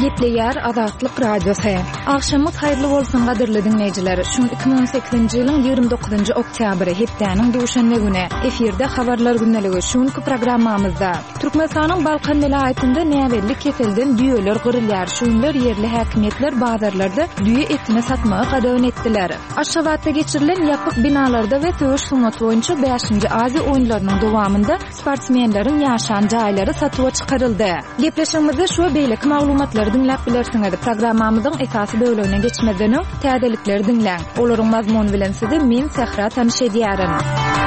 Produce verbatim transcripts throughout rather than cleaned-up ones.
Gepleýär Azatlyk Radiosu. Akşamyz haýyrly bolsun gaderli dinleýijiler. Şu iki bin on sekizinji ýylyň ýygrimi dokuzynjy oktýabry hepdeniň duşanma güni efirde habarlar günneligi şuňky programmamyzda Türkmenistanyň Balkan vilayatynda näwellik keselden düýeler gyrylýar. Şuňlar ýerli häkimetler bazarlarda düýe etini satmagy gadawyn etdiler. Aşgabatda geçirilen ýapyk binalarda we töwüş sunnaty boýunça beşinji Aziýa oýunlarynyň dowamında sportsmenleriň ýaşan jaýlary satyga çykaryldy. Gepleşigimizde şu beýleki maglumatlar dinläp bilersiňiz. Programmamyzyň esasy bölümine geçmeden öň täzelikleri dinläň. Olaryň mazmuny bilen sizi men Sehra tanış edýärim.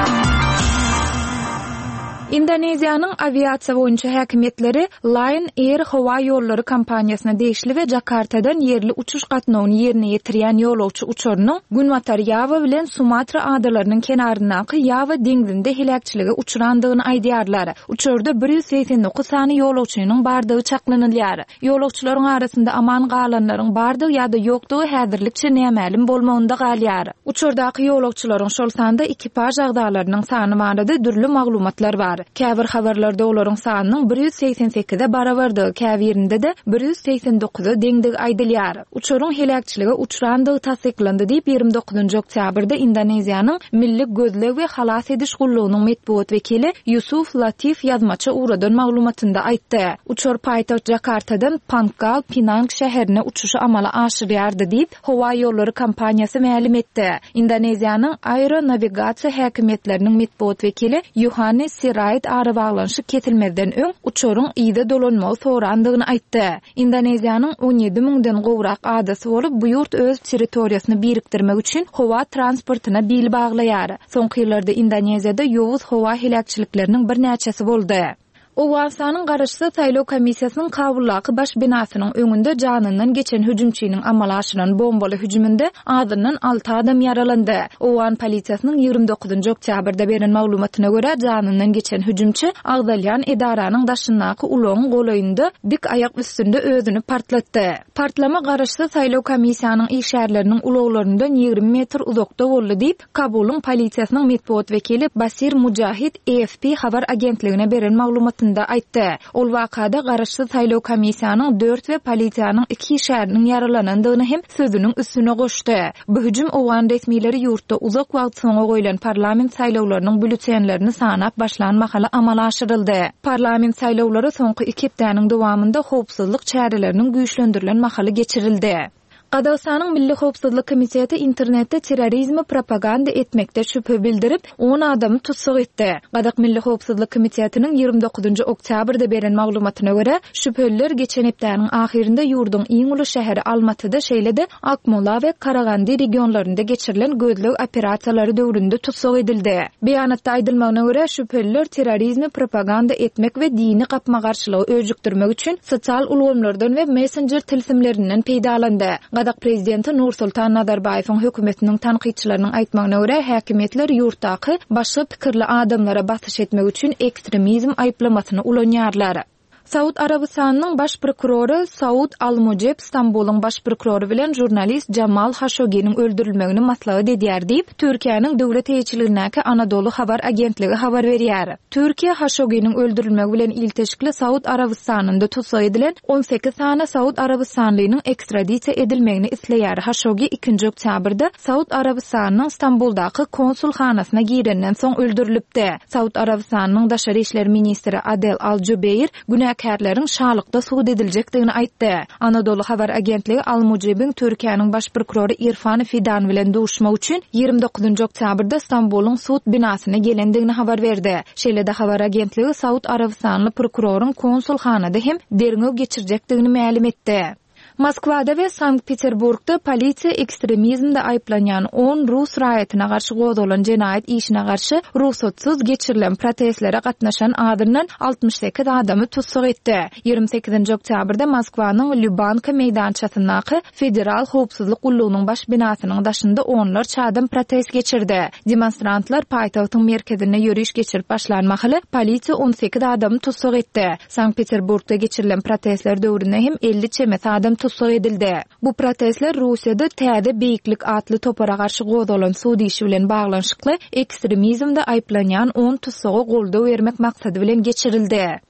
Indoneziýanyň aviasiýa boýunça häkimetleri Lion Air hawa ýollary kompaniýasyna degişli we Jakartadan yerli uçuş gatnawyny ýerine ýetirýän ýolagçy uçurynyň Günwatar Yava bilen Sumatra adalarynyň kenaryndaky Yava deňizinde helakçyligi uçurandygyny aýdýarlar. Uçurda bir ýüz seksen dokuz sany ýolagçynyň bardygy çaklanylýar. Ýolagçylaryň arasynda aman galanlaryň bardygy ýa-da ýokdugy häzirlikçe nämälim bolmagynda galýar. Uçurdaky ýolagçylaryň şol sanda ekipaj agdalarynyň sany barada dürli maglumatlar bar. Käbir habarlarda olaryň sanynyň bir ýüz seksen sekize barabardygy, käbirinde de bir ýüz seksen dokuza deňdigi aýdylýar. Uçuryň helakçyligi uçurandygy tasdiklandy diýip ýygrimi dokuzynjy oktýabrda Indoneziýanyň Milli Gözleg we Halas ediş gullugynyň medpuat wekili Yusuf Latif ýazmaça uradan maglumatynda aýtdy. Uçur paýtaht Jakartadan Pangkal Pinang şäherine uçuşy amala aşyrýardy diýip hawa ýollary kompaniýasy ma'lum etdi. Indoneziýanyň aeronavigasiýa häkimetleriniň medpuat wekili Yohannes Sirait ara baglanşy ketilmeden öň uçuryň ýyda dolanmagy sorandygyny aýtdy. Indoneziýanyň on ýedi miňden gowrak adasy bolup, bu ýurt öz territoriýasyny birikdirmek üçin hawa transportyna bil baglaýar. Soňky ýyllarda Indoneziýada ýowuz hawa helakçylikleriniň bir näçesi boldy. Owasanyň garaşy saýlaw komissiýasynyň Kabullaky baş binasynyň öňünde janyndan geçen hüjümçiniň amala aşyran bombaly hüjüminde adyndan alty adam ýaralandy. Owan polisiýasynyň ýygrimi dokuzynjy oktýabrda beren maglumatyna görä janyndan geçen hüjümçi agdalýan edaranyň daşyndaky uloň golaýynda dik aýak üstünde özüni partlatdy. Partlama garaşy saýlaw komissiýanyň işgärleriniň uloglaryndan ýygrimi metr uzakda boldy diýip Kabulyň polisiýasynyň medpuat wekili Basir Mujahid A F P habar agentligine beren maglumaty aýtdy. Ol wakada garaşy saýlaw komissiýanyň dört we polisiýanyň iki şäheriniň yaralanandygyny hem sözüniň üstüne goşdy. Bu hüjüm owan resmiýetleri ýurtda uzak wagt soňa goýulan parlament saýlawlarynyň bültenlerini sanap başlan mahala amala aşyryldy. Parlament saýlawlary soňky iki hepdeniň dowamında howpsuzlyk çäreleriniň güýçlendirilen mahaly geçirildi. Qadağıstanın Milli Howpsuzlyk Komiteti internetde terrorizmi propaganda etmekde şüphe bildirip on adamı tutsak etdi. Qadaq Milli Howpsuzlyk Komitetining ýygrimi dokuzynjy oktýabrda beren maglumatyna görä, şüpheliler geçen hepdeniň ahirinde ýurduň iň uly şäheri Almatyda şeýlede Akmola we Karagandy regionlarynda geçirilen gözleg operasiýalary döwründe tutsak edildi. Beýanatda aýdylmagyna görä, şüpheliler terrorizmi propaganda etmek we dini gapma garşylygy öjükdirmek üçin sosial ulgamlardan we messenger tilsimlerinden peýdalandy. Qadak prezidenti Nursultan Nazarbayewiň hökümetiniň tanqidçileriniň aýtmagyna görä, häkimetler ýurtdaky başga pikirli adamlara batyş etmek üçin ekstremizm aýplamasyny ulanýarlar. Saud Arabistanyň baş prokuroru Saud Al-Mujib Stambulyň baş prokuroru bilen jurnalist Jamal Khashoggi'niň öldürilmegini maslahat edýär diýip Türkiýanyň döwlet heýetçiligindäki Anadolu habar agentligi habar berýär. Türkiýa Khashoggi'niň öldürilmegi bilen ilteşikli Saud Arabistanynda tutsak edilen on sekiz sana Saud Arabistanlynyň ekstradisiýa edilmegini isleýär. Khashoggi ikinji oktýabrda Saud Arabistanynyň Stambuldaky konsulhanasyna girenden soň öldürilipdi. Saud Arabistanynyň daşary işler ministri Adel Al-Jubeir günä kärlerin şalykda suud ediljekdigini aýtdy. Anadolu habar agentligi Al-Mujibin Türkiýanyň baş prokuroru Irfan Fidan bilen duşmak üçin ýygrimi dokuzynjy oktýabrda Stambulyň suud binasyna gelendigini habar berdi. Şeýlede habar agentligi Saud Arabistanly prokuroryň konsulhanada hem derňew geçirjekdigini ma'lum etdi. Moskwada we Sankt-Peterburgda polisiýa ekstremizmde aýplanýan on rus raýatyna garşy gozalan jenaýat işine garşy ruhsatsız geçirilen protestlere gatnaşan adından altmış sekiz adamy tutsak etdi. ýygrimi sekizinji oktýabrda Moskwanyň Lübanka meýdançasyndaky federal howpsuzlyk gullugynyň baş binasynyň daşynda onlarça adam protest geçirdi. Demonstrantlar paýtagtyň merkezine ýürüş geçirip başlanmaly, polisiýa on sekiz adamy tutsak etdi. Sankt-Peterburgda geçirilen protestler döwründe hem elli çemet adam tutsak edildi. Bu protestler Russiýada täze beýiklik atly topara garşy gozalan suud işi bilen baglanşykly ekstremizmde aýplanýan on tutsagy goldaw bermek maksady bilen geçirildi.